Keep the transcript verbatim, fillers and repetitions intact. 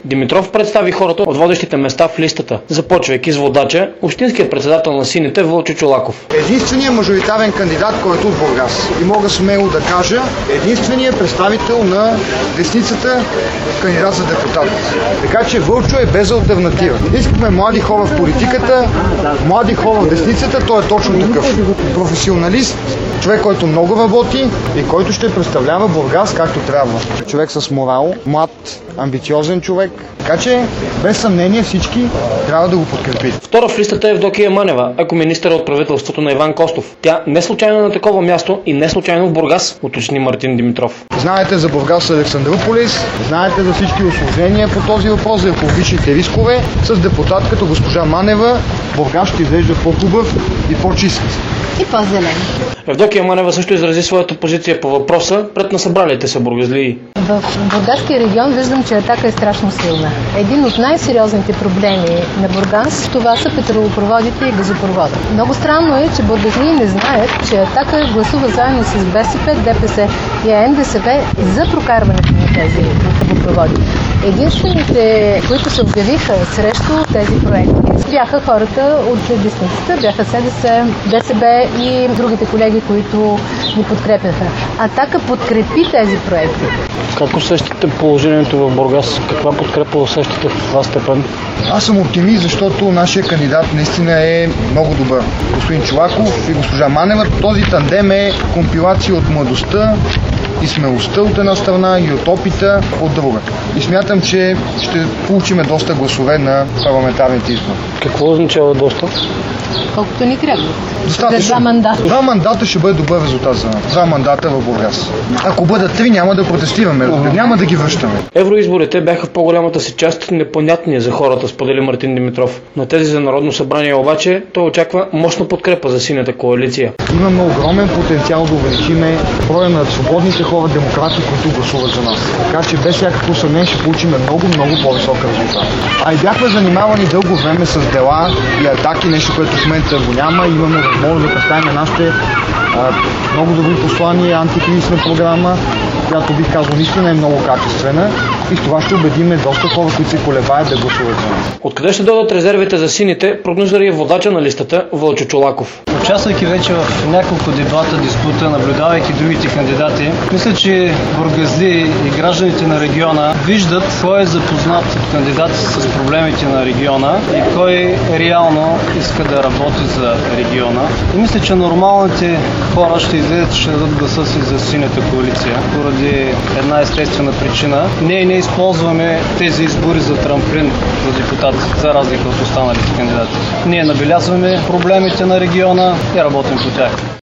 Димитров представи хората от водещите места в листата, започвайки с водача, общинският председател на сините Вълчо Чолаков. Единственият мажоритарен кандидат, който от Бургас. И мога смело да кажа, единственият представител на десницата кандидат за депутат. Така че Вълчо е без алтернатива. Искаме млади хора в политиката, млади хора в десницата, той е точно такъв. Професионалист, човек, който много работи и който ще представлява Бургас както трябва. Човек с морал, млад, амбициозен човек. Така че, без съмнение, всички трябва да го подкрепят. Втора в листата е Евдокия Манева, екоминистър от правителството на Иван Костов. Тя не случайно на такова място и не случайно в Бургас, уточни Мартин Димитров. Знаете за Бургас Александрополис, знаете за всички усложнения по този въпрос, за екологичните рискове. С депутат като госпожа Манева, Бургас ще изглежда по-хубав и по-чист. И по-зелен. Евдокия Манева също изрази своята позиция по въпроса пред насъбралите се бургазлии. В Бургаския регион виждам, че Атака е страшно силна. Един от най-сериозните проблеми на Бургас, това са петролопроводите и газопровода. Много странно е, че бургазлии не знаят, че Атака гласува заедно с БСП, ДПС и НДСВ за прокарването на тези газопроводи. Единствените, които се обявиха срещу тези проекти, бяха хората от десницата, бяха СДС, ДСБ и другите колеги, които ни подкрепяха. Атака подкрепи тези проекти. Как усещате положението в Бургас? Каква подкрепа усещате в това степен? Аз съм оптимист, защото нашия кандидат наистина е много добър. Господин Чолаков и госпожа Манева. Този тандем е компилация от младостта и смелостта от една страна и от опита от друга. И смятам, че ще получим доста гласове на парламентарните избори. Какво означава доста? Колкото ни трябва. Достатъчно. Два мандата. Два мандата ще бъде добър резултат за нас. Два мандата в Бургас. Ако бъдат три, няма да протестираме. Няма да ги връщаме. Евроизборите бяха в по-голямата си част непонятни за хората, сподели Мартин Димитров. На тези за Народно събрание обаче той очаква мощна подкрепа за синята коалиция. Имаме огромен потенциал да увеличиме броя на свободните хора, демократи, които гласуват за нас. Така че без всякакво съмнение ще получим много, много по-висок резултат. А и бяхме занимавани дълго време с дела и атаки, нещо, което в момента го няма. Имаме възможност да представим нашите а, много добри послания, антикризисна програма, която бих казал наистина е много качествена и с това ще убедиме доста хора, които се колебаят да гласуват за нас. Откъде ще дойдат резервите за сините, прогнозира и водача на листата Вълчо Чолаков. Участвайки вече в няколко дебата, диспута, наблюдавайки другите кандидати, мисля, че бургазли и гражданите на региона виждат кой е запознат от кандидатите с проблемите на региона и кой реално иска да работи за региона. И мисля, че нормалните хора ще излезат, ще дадат гласа си за синята коалиция, поради една естествена причина. Ние не използваме тези избори за трамплин за депутат, за разлика от останалите кандидати. Ние набелязваме проблемите на региона и работим по тях.